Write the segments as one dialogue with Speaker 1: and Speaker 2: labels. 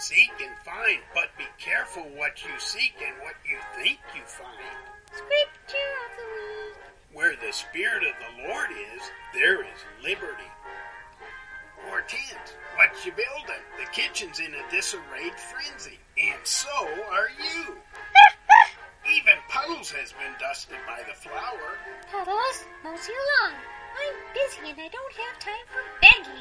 Speaker 1: Seek and find, but be careful what you seek and what you think you find.
Speaker 2: Scripture of the week.
Speaker 1: Where the Spirit of the Lord is, there is liberty. Hortense, what you building? The kitchen's in a disarrayed frenzy, and so are you. Even Puddles has been dusted by the flour.
Speaker 2: Puddles, mosey along. I'm busy and I don't have time for begging.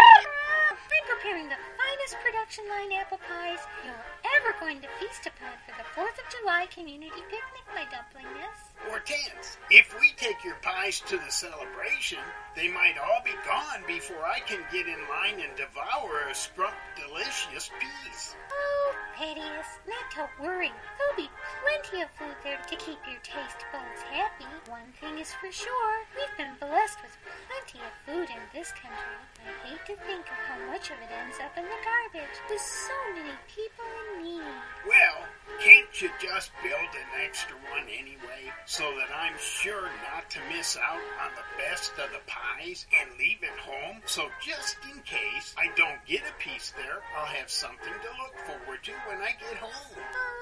Speaker 2: I'm preparing the finest production line apple pies you're ever going to feast upon for the 4th of July community picnic, my dumplingness.
Speaker 1: Hortense, if we take your pies to the celebration, they might all be gone before I can get in line and devour a delicious piece.
Speaker 2: Oh, Thaddeus, not to worry. There'll be plenty of food there to keep your taste buds happy. One thing is for sure, we've been blessed with plenty of food in this country. I hate to think of how much of it ends up in the garbage, with so many people in need.
Speaker 1: Well, can't you just build an extra one anyway, so that I'm sure not to miss out on the best of the pies and leave it home, so just in case I don't get a piece there, I'll have something to look forward to when I get home.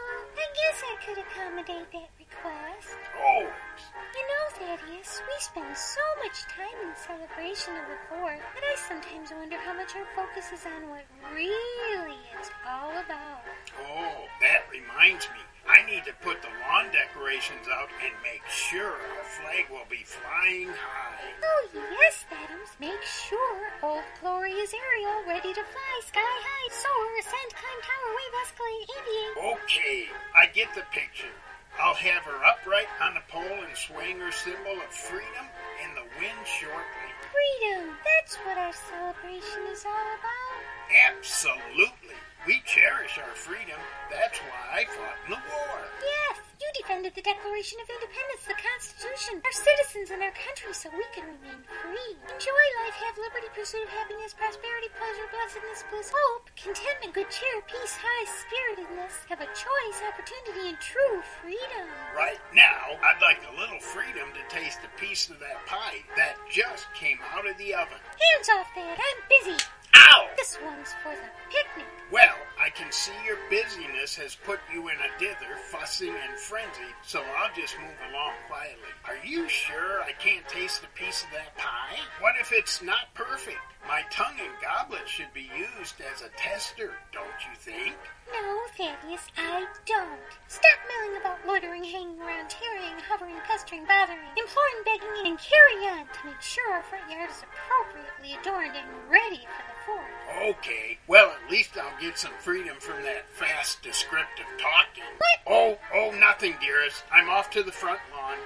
Speaker 2: I guess I could accommodate that request.
Speaker 1: Oh!
Speaker 2: You know, Thaddeus, we spend so much time in celebration of the poor that I sometimes wonder how much our focus is on what really it's all about.
Speaker 1: Oh, that reminds me. I need to put the lawn decorations out and make sure our flag will be flying high.
Speaker 2: Oh, yes, Adams. Make sure old glorious Ariel ready to fly sky high, soar, ascend, climb tower, wave, escalate, aviate.
Speaker 1: Okay, I get the picture. I'll have her upright on the pole and swaying her symbol of freedom in the wind shortly.
Speaker 2: Freedom! That's what our celebration is all about.
Speaker 1: Absolutely. We cherish our freedom. That's why I fought in the war.
Speaker 2: Yes, you defended the Declaration of Independence, the Constitution, our citizens and our country so we can remain free. Enjoy life, have liberty, pursuit of happiness, prosperity, pleasure, blessedness, bliss, hope, contentment, good cheer, peace, high spiritedness, have a choice, opportunity, and true freedom.
Speaker 1: Right now, I'd like a little freedom to taste a piece of that pie that just came out of the oven.
Speaker 2: Hands off, Dad. I'm busy.
Speaker 1: Ow!
Speaker 2: This one's for the picnic.
Speaker 1: Well, I can see your busyness has put you in a dither, fussing and frenzied, so I'll just move along quietly. Are you sure I can't taste a piece of that pie? What if it's not perfect? My tongue and goblet should be used as a tester, don't you think?
Speaker 2: No, Thaddeus, I don't. Stop milling about, loitering, hanging around, tarrying, hovering, pestering, bothering, imploring, begging, and carry on to make sure our front yard is appropriately adorned and ready for the 4th.
Speaker 1: Okay, well, at least I'll get some freedom from that fast, descriptive talking.
Speaker 2: What?
Speaker 1: Oh, nothing, dearest. I'm off to the front lawn.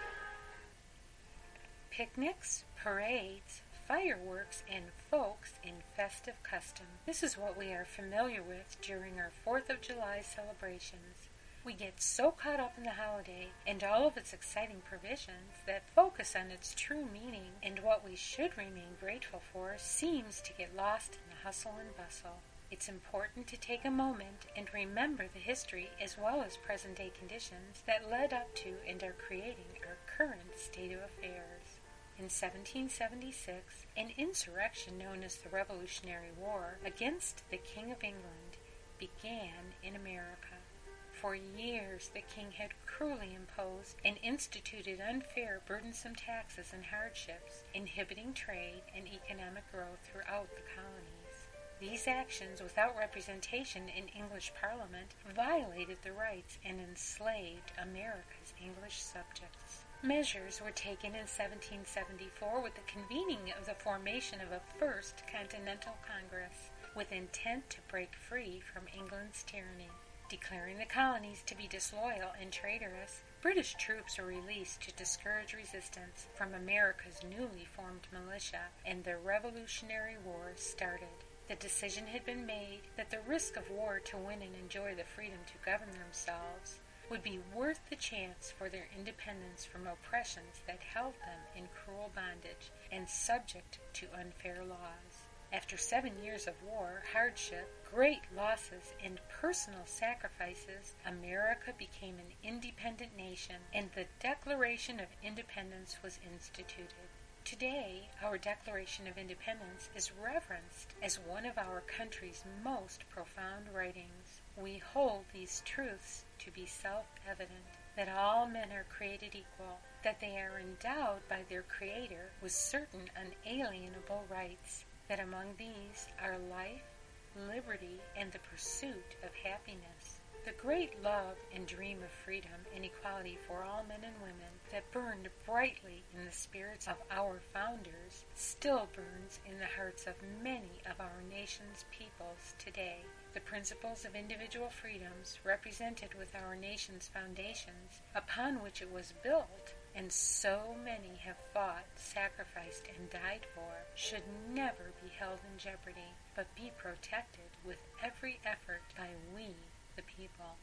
Speaker 3: Picnics, parades, fireworks, and folks in festive custom. This is what we are familiar with during our 4th of July celebrations. We get so caught up in the holiday and all of its exciting provisions that focus on its true meaning and what we should remain grateful for seems to get lost in the hustle and bustle. It's important to take a moment and remember the history as well as present-day conditions that led up to and are creating our current state of affairs. In 1776, an insurrection known as the Revolutionary War against the King of England began in America. For years, the king had cruelly imposed and instituted unfair, burdensome taxes and hardships, inhibiting trade and economic growth throughout the colonies. These actions, without representation in English Parliament, violated the rights and enslaved America's English subjects. Measures were taken in 1774 with the convening of the formation of a First Continental Congress, with intent to break free from England's tyranny. Declaring the colonies to be disloyal and traitorous, British troops were released to discourage resistance from America's newly formed militia, and the Revolutionary War started. The decision had been made that the risk of war to win and enjoy the freedom to govern themselves would be worth the chance for their independence from oppressions that held them in cruel bondage and subject to unfair laws. After 7 years of war, hardship, great losses, and personal sacrifices, America became an independent nation, and the Declaration of Independence was instituted. Today, our Declaration of Independence is reverenced as one of our country's most profound writings. We hold these truths to be self-evident, that all men are created equal, that they are endowed by their Creator with certain unalienable rights, that among these are life, liberty, and the pursuit of happiness. The great love and dream of freedom and equality for all men and women that burned brightly in the spirits of our founders still burns in the hearts of many of our nation's peoples today. The principles of individual freedoms represented with our nation's foundations, upon which it was built, and so many have fought, sacrificed, and died for, should never be held in jeopardy, but be protected with every effort by we, the people.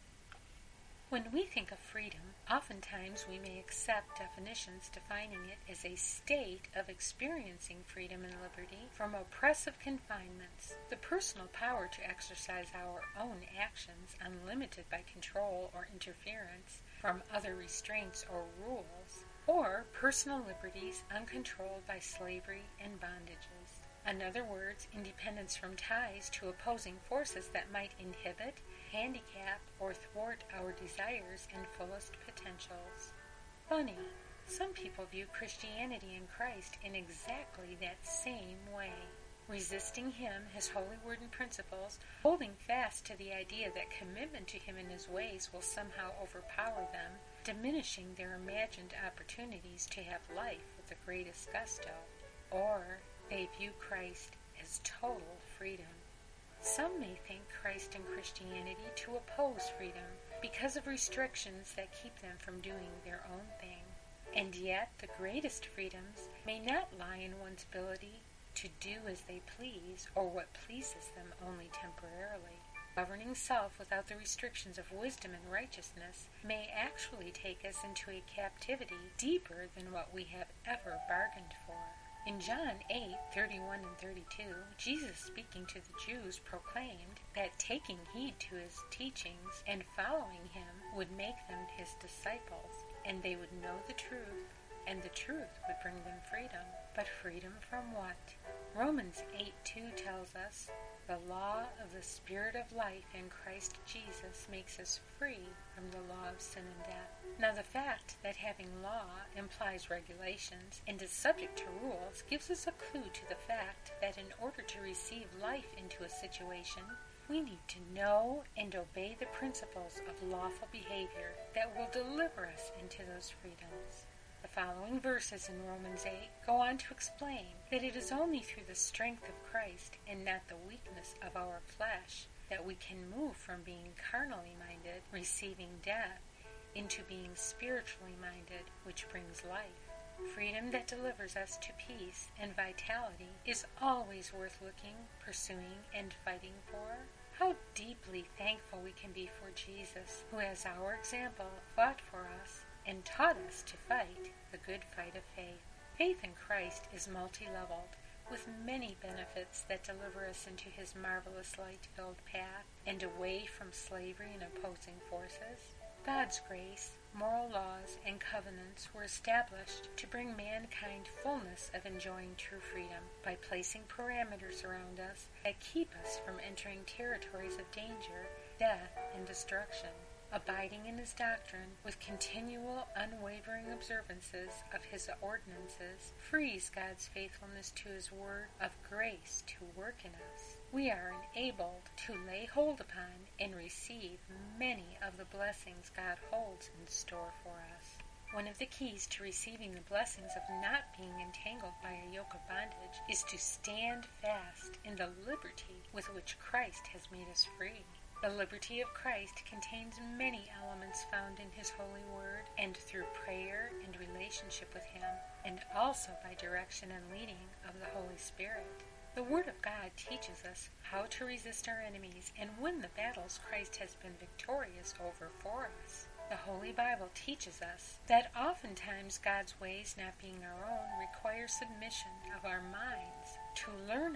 Speaker 3: When we think of freedom, oftentimes we may accept definitions defining it as a state of experiencing freedom and liberty from oppressive confinements, the personal power to exercise our own actions unlimited by control or interference from other restraints or rules, or personal liberties uncontrolled by slavery and bondages. In other words, independence from ties to opposing forces that might inhibit, handicap, or thwart our desires and fullest potentials. Funny, some people view Christianity and Christ in exactly that same way. Resisting Him, His holy word and principles, holding fast to the idea that commitment to Him and His ways will somehow overpower them, diminishing their imagined opportunities to have life with the greatest gusto. Or they view Christ as total freedom. Some may think Christ and Christianity to oppose freedom because of restrictions that keep them from doing their own thing. And yet the greatest freedoms may not lie in one's ability to do as they please or what pleases them only temporarily. Governing self without the restrictions of wisdom and righteousness may actually take us into a captivity deeper than what we have ever bargained for. In John 8:31 and 32, Jesus, speaking to the Jews, proclaimed that taking heed to His teachings and following Him would make them His disciples, and they would know the truth, and the truth would bring them freedom. But freedom from what? Romans 8:2 tells us, the law of the Spirit of life in Christ Jesus makes us free from the law of sin and death. Now the fact that having law implies regulations and is subject to rules gives us a clue to the fact that in order to receive life into a situation, we need to know and obey the principles of lawful behavior that will deliver us into those freedoms. The following verses in Romans 8 go on to explain that it is only through the strength of Christ and not the weakness of our flesh that we can move from being carnally minded, receiving death, into being spiritually minded, which brings life. Freedom that delivers us to peace and vitality is always worth looking, pursuing, and fighting for. How deeply thankful we can be for Jesus, who as our example fought for us and taught us to fight the good fight of faith. Faith in Christ is multi-leveled, with many benefits that deliver us into His marvelous light-filled path and away from slavery and opposing forces. God's grace, moral laws, and covenants were established to bring mankind fullness of enjoying true freedom by placing parameters around us that keep us from entering territories of danger, death, and destruction. Abiding in His doctrine with continual, unwavering observances of His ordinances frees God's faithfulness to His word of grace to work in us. We are enabled to lay hold upon and receive many of the blessings God holds in store for us. One of the keys to receiving the blessings of not being entangled by a yoke of bondage is to stand fast in the liberty with which Christ has made us free. The liberty of Christ contains many elements found in His holy word and through prayer and relationship with Him, and also by direction and leading of the Holy Spirit. The Word of God teaches us how to resist our enemies and win the battles Christ has been victorious over for us. The Holy Bible teaches us that oftentimes God's ways, not being our own, require submission of our minds. To learn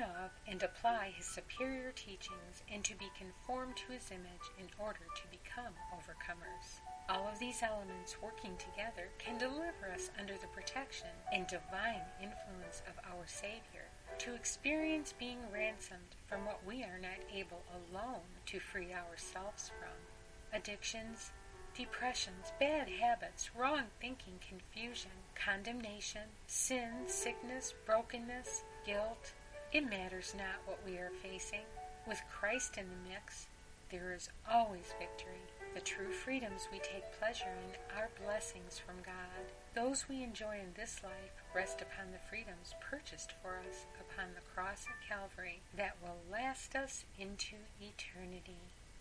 Speaker 3: of and apply his superior teachings and to be conformed to his image in order to become overcomers. All of these elements working together can deliver us under the protection and divine influence of our Savior to experience being ransomed from what we are not able alone to free ourselves from. Addictions, depressions, bad habits, wrong thinking, confusion, condemnation, sin, sickness, brokenness, guilt. It matters not what we are facing. With Christ in the mix, there is always victory. The true freedoms we take pleasure in are blessings from God. Those we enjoy in this life rest upon the freedoms purchased for us upon the cross of Calvary that will last us into eternity.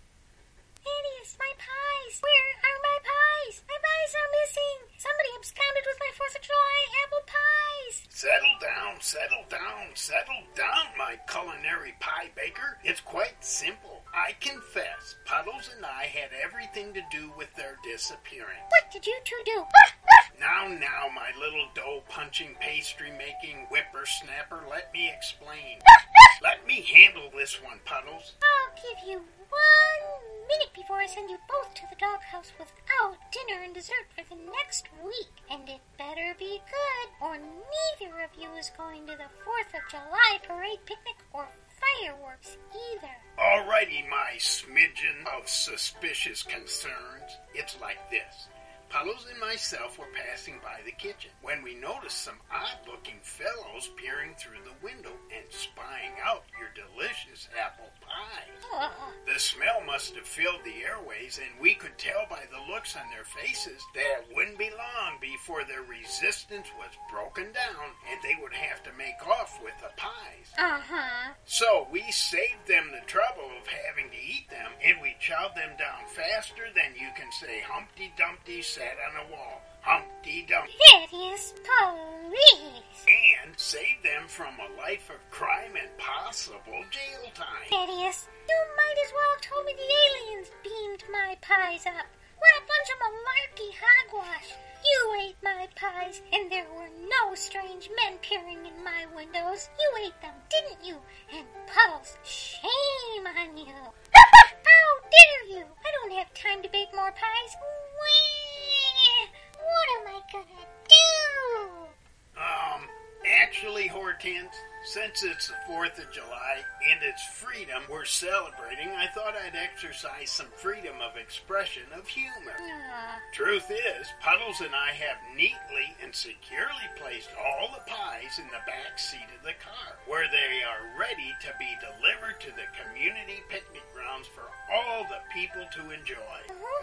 Speaker 2: Thaddeus, my pies! Where are my pies? My pies are missing! Somebody absconded with my 4th of July apple pies!
Speaker 1: Settle down, settle down, settle down, my culinary pie baker. It's quite simple. I confess, Puddles and I had everything to do with their disappearance.
Speaker 2: What did you two do?
Speaker 1: Now, my little dough-punching, pastry-making whippersnapper, let me explain. Let me handle this one, Puddles.
Speaker 2: I'll give you 1 minute before I send you both to the doghouse without dinner and dessert for the next week. And it better be good, or neither of you is going to the 4th of July parade picnic or fireworks either.
Speaker 1: Alrighty, my smidgen of suspicious concerns. It's like this. Puddles and myself were passing by the kitchen when we noticed some odd-looking fellows peering through the window and spying out your delicious apple pie. The smell must have filled the airways, and we could tell by the looks on their faces that it wouldn't be long before their resistance was broken down and they would have to make off with the pies. So we saved them the trouble of having to eat them, and we chowed them down faster than you can say Humpty Dumpty sat on a wall. Humpty Dumpty.
Speaker 2: Thaddeus, police!
Speaker 1: And save them from a life of crime and possible jail time.
Speaker 2: Thaddeus, you might as well have told me the aliens beamed my pies up. What a bunch of malarkey hogwash. You ate my pies, and there were no strange men peering in my windows. You ate them, didn't you? And Puddles, shame on you. How dare you? I don't have time to bake more pies. What am I gonna do?
Speaker 1: Actually, Hortense, since it's the 4th of July and it's freedom we're celebrating, I thought I'd exercise some freedom of expression of humor. Truth is, Puddles and I have neatly and securely placed all the pies in the back seat of the car, where they are ready to be delivered to the community picnic grounds for all the people to enjoy.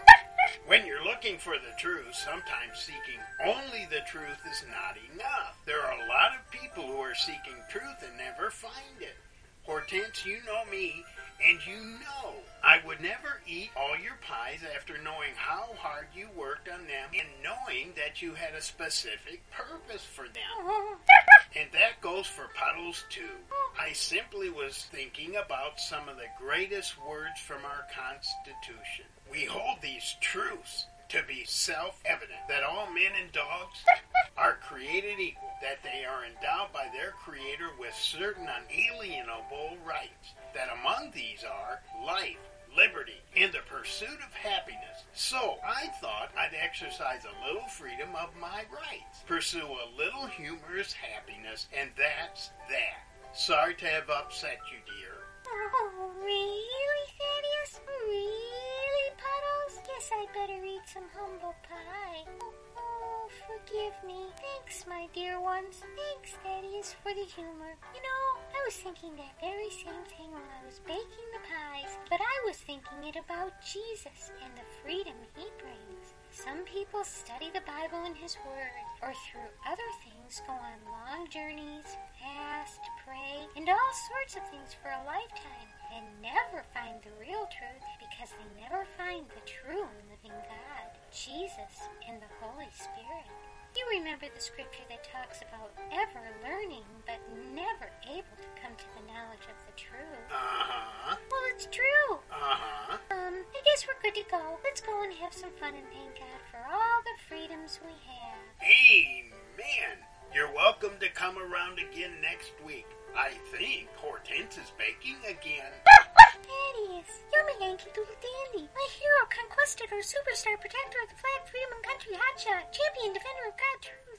Speaker 1: When you're looking for the truth, sometimes seeking only the truth is not enough. There are a lot of people who are seeking truth and never find it. Hortense, you know me, and you know I would never eat all your pies after knowing how hard you worked on them and knowing that you had a specific purpose for them. And that goes for Puddles, too. I simply was thinking about some of the greatest words from our Constitution. We hold these truths to be self-evident, that all men and dogs are created equal, that they are endowed by their Creator with certain unalienable rights, that among these are life, liberty, and the pursuit of happiness. So I thought I'd exercise a little freedom of my rights, pursue a little humorous happiness, and that's that. Sorry to have upset you, dear.
Speaker 2: Oh, really, Thaddeus? Really, Puddles? Guess I'd better eat some humble pie. Oh, forgive me. Thanks, my dear ones. Thanks, Thaddeus, for the humor. You know, I was thinking that very same thing when I was baking the pies, but I was thinking it about Jesus and the freedom he brings. Some people study the Bible and His Word, or through other things go on long journeys, fast, pray, and all sorts of things for a lifetime, and never find the real truth because they never find the true and living God, Jesus, and the Holy Spirit. You remember the scripture that talks about ever learning but never able to come to the knowledge of the truth. Well, it's true. I guess we're good to go. Let's go and have some fun and thank God for all the freedoms we have.
Speaker 1: Amen. You're welcome to come around again next week. I think Hortense is baking again.
Speaker 2: Thaddeus, you're my Yankee Doodle Dandy, my hero, conquistador, superstar, protector of the flag, freedom, and country hotshot, champion, defender of God, truth,